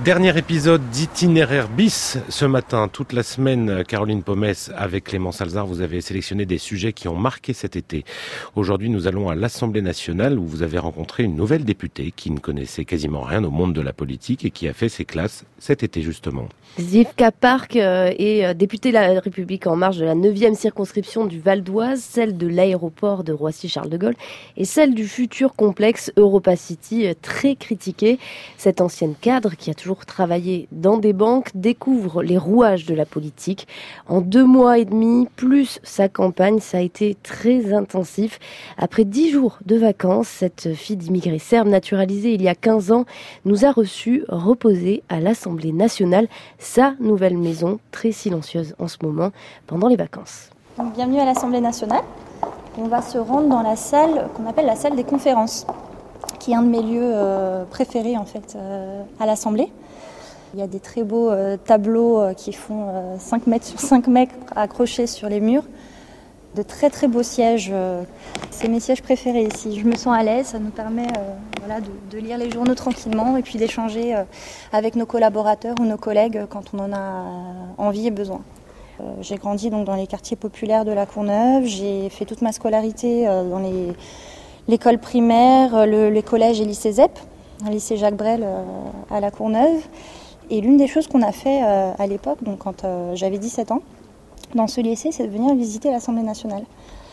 Dernier épisode d'Itinéraire bis ce matin. Toute la semaine, Caroline Pomès avec Clément Salzar, vous avez sélectionné des sujets qui ont marqué cet été. Aujourd'hui, nous allons à l'Assemblée nationale où vous avez rencontré une nouvelle députée qui ne connaissait quasiment rien au monde de la politique et qui a fait ses classes cet été justement. Zivka Park est députée de la République En Marche de la 9e circonscription du Val d'Oise, celle de l'aéroport de Roissy-Charles de Gaulle et celle du futur complexe Europa City, très critiqué. Cette ancienne cadre qui a toujours travaillé dans des banques découvre les rouages de la politique. En 2 mois et demi, plus sa campagne, ça a été très intensif. Après 10 jours de vacances, cette fille d'immigrés serbes naturalisée il y a 15 ans nous a reçus reposer à l'Assemblée nationale, sa nouvelle maison, très silencieuse en ce moment, pendant les vacances. Donc, bienvenue à l'Assemblée nationale. On va se rendre dans la salle qu'on appelle la salle des conférences, qui est un de mes lieux préférés en fait à l'Assemblée. Il y a des très beaux tableaux qui font 5 mètres sur 5 mètres accrochés sur les murs. De très très beaux sièges. C'est mes sièges préférés ici. Je me sens à l'aise, ça nous permet de lire les journaux tranquillement et puis d'échanger avec nos collaborateurs ou nos collègues quand on en a envie et besoin. J'ai grandi donc dans les quartiers populaires de la Courneuve. J'ai fait toute ma scolarité dans l'école primaire, les collèges et lycées ZEP, un lycée Jacques Brel à la Courneuve. Et l'une des choses qu'on a fait à l'époque, donc quand j'avais 17 ans, dans ce lycée, c'est de venir visiter l'Assemblée nationale.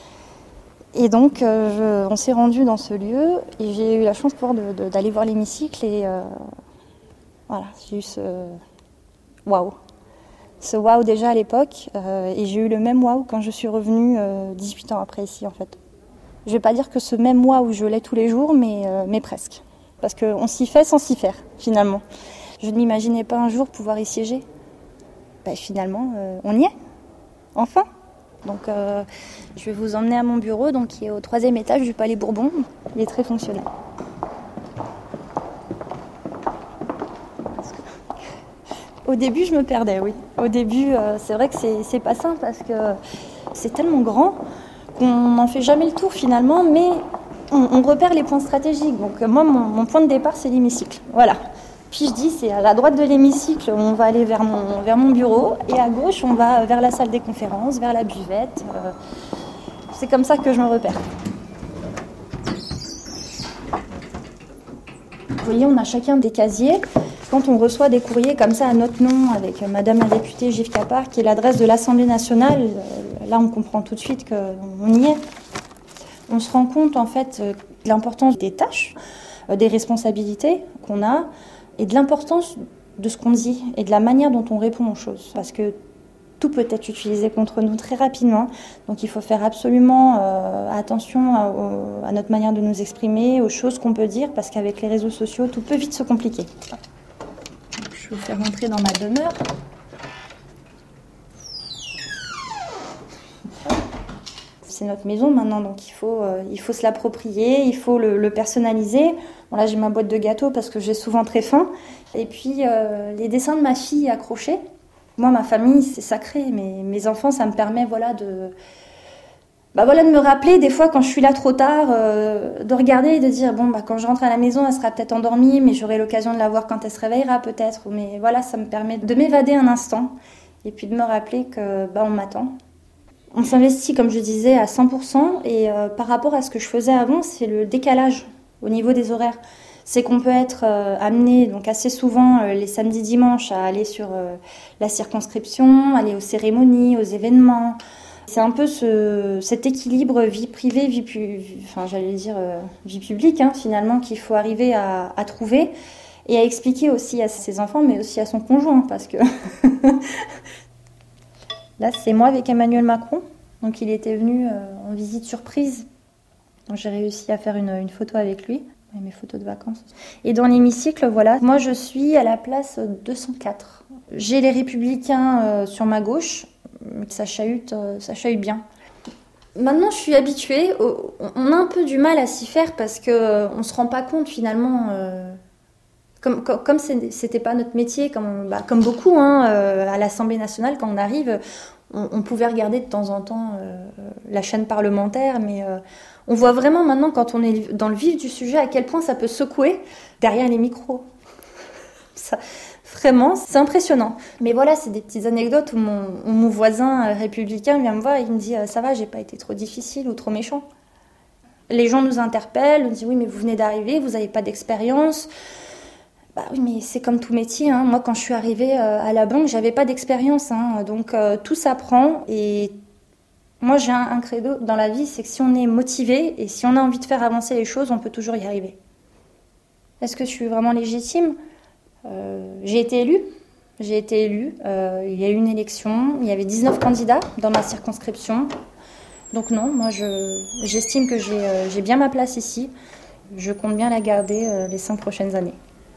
Et donc, on s'est rendu dans ce lieu et j'ai eu la chance d'aller voir l'hémicycle et j'ai eu ce waouh. Ce waouh déjà à l'époque et j'ai eu le même waouh quand je suis revenue 18 ans après ici en fait. Je ne vais pas dire que ce même waouh je l'ai tous les jours, mais presque. Parce qu'on s'y fait sans s'y faire finalement. Je ne m'imaginais pas un jour pouvoir y siéger. Finalement, on y est. Enfin. Donc, je vais vous emmener à mon bureau, donc, qui est au 3e étage du Palais Bourbon. Il est très fonctionnel. Au début, je me perdais, oui. Au début, c'est vrai que c'est pas simple parce que c'est tellement grand qu'on n'en fait jamais le tour finalement, mais on repère les points stratégiques. Donc, moi, mon point de départ, c'est l'hémicycle. Voilà. Puis je dis, c'est à la droite de l'hémicycle, on va aller vers mon bureau, et à gauche, on va vers la salle des conférences, vers la buvette. C'est comme ça que je me repère. Vous voyez, on a chacun des casiers. Quand on reçoit des courriers comme ça à notre nom, avec Madame la députée Zivka Park, qui est l'adresse de l'Assemblée nationale, là, on comprend tout de suite qu'on y est. On se rend compte, en fait, de l'importance des tâches, des responsabilités qu'on a, et de l'importance de ce qu'on dit et de la manière dont on répond aux choses. Parce que tout peut être utilisé contre nous très rapidement. Donc il faut faire absolument attention à notre manière de nous exprimer, aux choses qu'on peut dire, parce qu'avec les réseaux sociaux, tout peut vite se compliquer. Donc, je vais vous faire rentrer dans ma demeure. C'est notre maison maintenant, donc il faut se l'approprier, il faut le personnaliser. Bon, là, j'ai ma boîte de gâteaux parce que j'ai souvent très faim. Et puis, les dessins de ma fille accrochés. Moi, ma famille, c'est sacré, mais mes enfants, ça me permet de me rappeler des fois quand je suis là trop tard, de regarder et de dire, quand je rentre à la maison, elle sera peut-être endormie, mais j'aurai l'occasion de la voir quand elle se réveillera peut-être. Mais voilà, ça me permet de m'évader un instant et puis de me rappeler qu'on m'attend. On s'investit, comme je disais, à 100% et par rapport à ce que je faisais avant, c'est le décalage au niveau des horaires. C'est qu'on peut être amené donc assez souvent les samedis dimanches à aller sur la circonscription, aller aux cérémonies, aux événements. C'est un peu cet équilibre vie privée, vie publique finalement qu'il faut arriver à trouver et à expliquer aussi à ses enfants, mais aussi à son conjoint parce que là, c'est moi avec Emmanuel Macron. Donc, il était venu en visite surprise. Donc, j'ai réussi à faire une photo avec lui, et mes photos de vacances. Et dans l'hémicycle, voilà, moi, je suis à la place 204. J'ai les Républicains sur ma gauche. Ça chahute bien. Maintenant, je suis habituée. On a un peu du mal à s'y faire parce qu'on ne se rend pas compte finalement... Comme c'était pas notre métier, comme beaucoup à l'Assemblée nationale, quand on arrive, on pouvait regarder de temps en temps la chaîne parlementaire, mais on voit vraiment maintenant, quand on est dans le vif du sujet, à quel point ça peut secouer derrière les micros. Vraiment, c'est impressionnant. Mais voilà, c'est des petites anecdotes où mon voisin républicain vient me voir et il me dit « ça va, j'ai pas été trop difficile ou trop méchant ». Les gens nous interpellent, on dit « oui, mais vous venez d'arriver, vous n'avez pas d'expérience ». Bah oui, mais c'est comme tout métier. Hein. Moi, quand je suis arrivée à la banque, j'avais pas d'expérience. Hein. Donc, tout s'apprend. Et moi, j'ai un credo dans la vie, c'est que si on est motivé et si on a envie de faire avancer les choses, on peut toujours y arriver. Est-ce que je suis vraiment légitime ? J'ai été élue. Il y a eu une élection. Il y avait 19 candidats dans ma circonscription. Donc non, moi, j'estime que j'ai bien ma place ici. Je compte bien la garder les 5 prochaines années.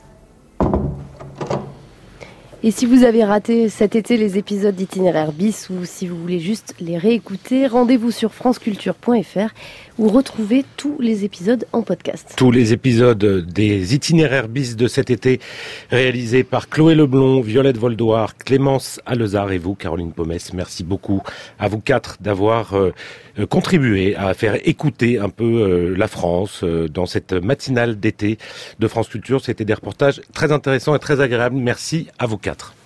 Et si vous avez raté cet été les épisodes d'Itinéraire bis ou si vous voulez juste les réécouter, rendez-vous sur franceculture.fr où retrouvez tous les épisodes en podcast. Tous les épisodes des Itinéraires bis de cet été réalisés par Chloé Leblond, Violette Voldoir, Clémence Alezard et vous, Caroline Pomès. Merci beaucoup à vous quatre d'avoir contribué à faire écouter un peu la France dans cette matinale d'été de France Culture. C'était des reportages très intéressants et très agréables. Merci à vous quatre.